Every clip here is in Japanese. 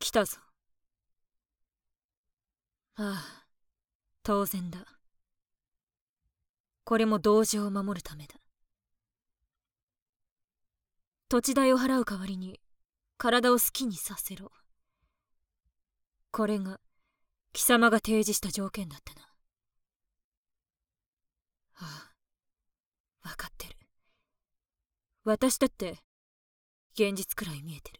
来たぞ。ああ、当然だ。これも同情を守るためだ。土地代を払う代わりに体を好きにさせろ。これが貴様が提示した条件だったな。ああ、分かってる。私だって現実くらい見えてる。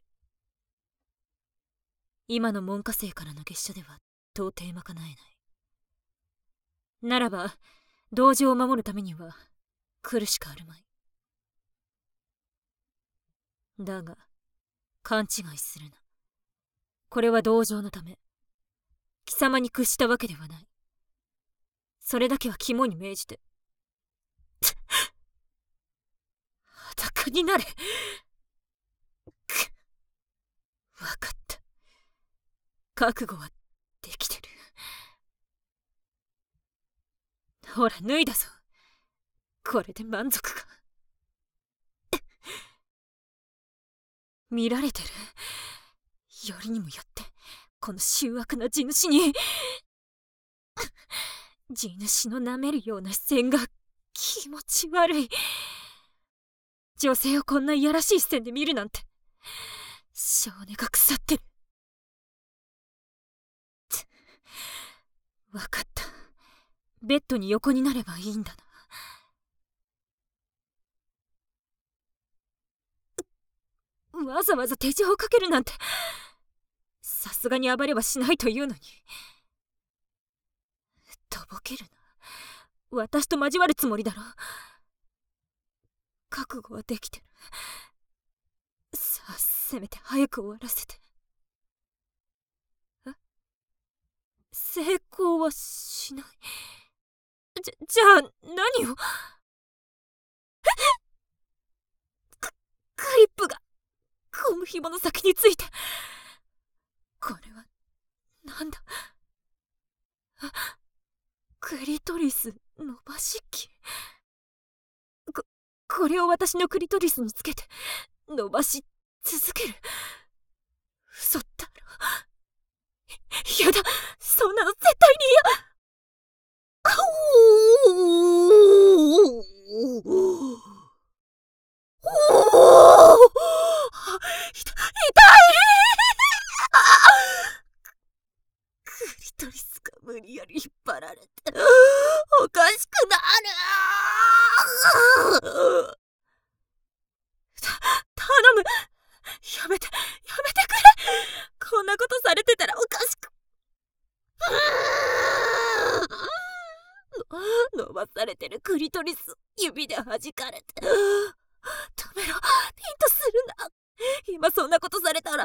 今の門下生からの月謝では到底賄えない。ならば同情を守るためには来るしかあるまい。だが勘違いするな。これは同情のため貴様に屈したわけではない。それだけは肝に銘じて。裸になれ。分かった。覚悟はできてる。ほら脱いだぞ。これで満足か。見られてる。よりにもよってこの醜悪な地主に。地主の舐めるような視線が気持ち悪い。女性をこんないやらしい視線で見るなんて性根が腐ってる。分かった。ベッドに横になればいいんだな。わざわざ手錠をかけるなんてさすがに暴れはしないというのに。とぼけるな。私と交わるつもりだろ。覚悟はできてる。さあせめて早く終わらせて。成功はしない。じゃあ何を。クリップがゴム紐の先について。これはなんだ。クリトリス伸ばし器。これを私のクリトリスにつけて伸ばし続ける。嘘だろ。やだ、そんなの絶対に嫌。痛い。クリトリスが無理やり引っ張られておかしくなる。頼む。やめてくれ。こんなことされてたらおかしく。伸ばされてるクリトリス指で弾かれて。止めろ。ピンとするな。今そんなことされたら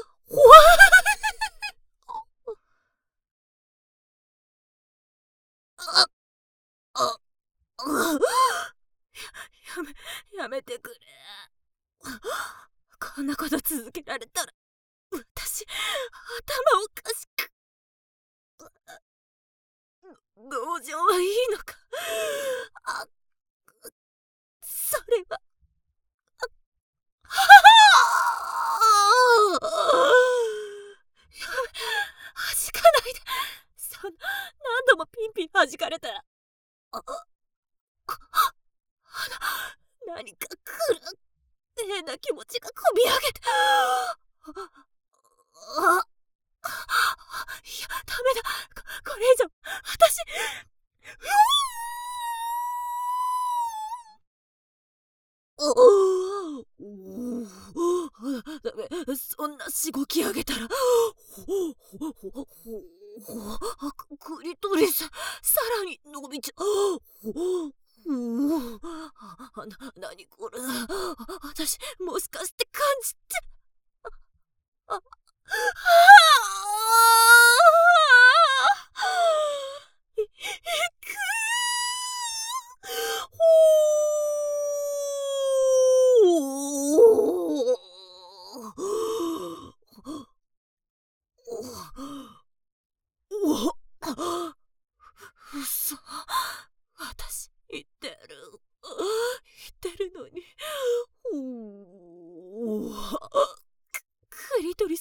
やめてくれ。こんなこと続けられたら私頭おかしく。同情はいいのか。それは弾かないで。何度もピンピン弾かれたら何か来る。変な気持ちがこみ上げて。いや、ダメだ。これ以上私。ダメ。そんなしごき上げたらクリトリスさらに伸びちゃう。何これ。私もしかして感じて。あいく嘘。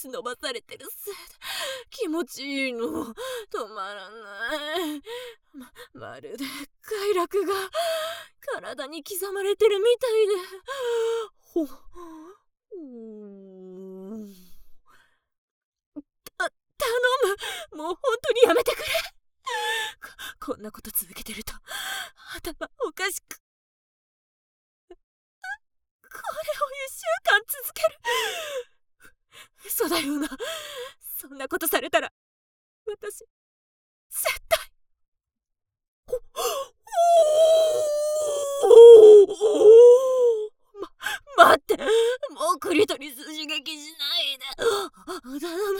ス伸ばされてるせいで気持ちいいの。止まらない。まるで快楽が体に刻まれてるみたいで。ほ頼む、もう本当にやめてくれ。こんなこと続けてると頭おかしく。これを1週間続ける。嘘だよな。そんなことされたら私絶対。待って、もうクリトリス刺激しないで。頼